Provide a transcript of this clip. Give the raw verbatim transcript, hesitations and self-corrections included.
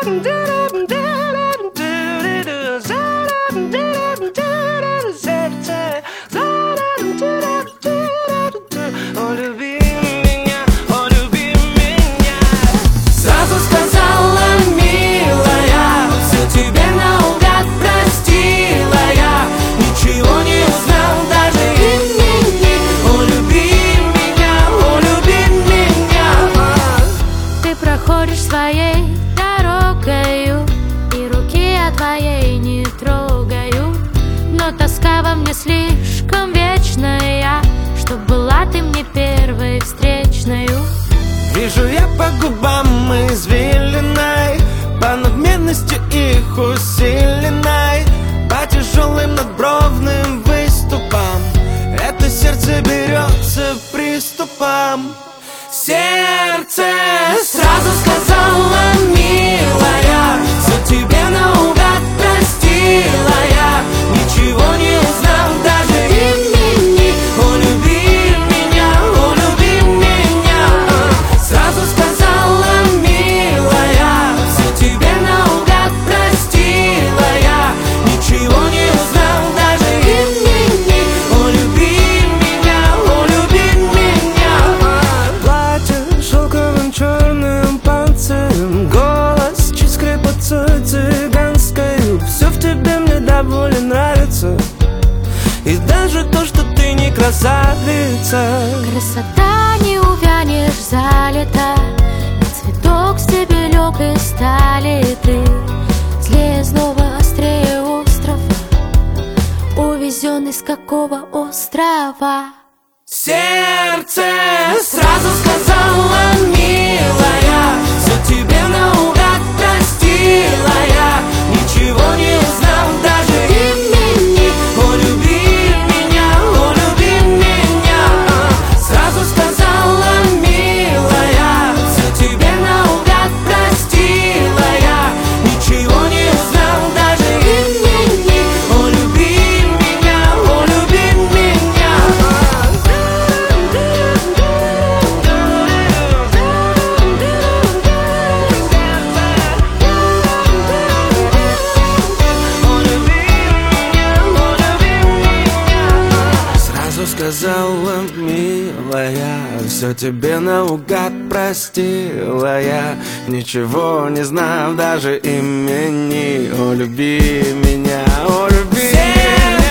О, люби меня, о, люби меня. Сразу сказала, милая, все тебе наугад простила я. Ничего не узнал, даже имени. О, люби меня, о, люби меня. Ты проходишь своей дорогою, и руки я твоей не трогаю. Но тоска во мне слишком вечная, чтоб была ты мне первой встречною. Вижу я по губам извилиной, по надменности их усиленной, по тяжелым надбровным выступам. Это сердце берется приступом. Сердце сразу сказала, милая, все тебе наугад простила я. Ничего не узнал, даже имени. О, люби меня, о, люби меня. Сразу сказала, милая, все тебе наугад простила я. Ничего не узнал, даже имени. О, люби меня, о, люби меня. Платье шелковым черным панцирем, голос чуть скрипотцой цыганской. Все в тебе мне довольно нравится, и даже то, что ты не красавица. Красота не увянешь за лето, и цветок стебелек из стали. Ты злее злого, острее острова, увезенный с какого острова? Сердце сразу сказала, милая, все тебе наугад простила я. Ничего не узнал, даже имени. О, люби меня, о, люби меня. Сразу сказала, милая, все тебе наугад простила я. Ничего не узнал, даже имени. О, люби меня, о, люби меня. Сразу сказала, милая, все тебе наугад простила я. Ничего не знал, даже имени. О, люби меня, о, люби меня.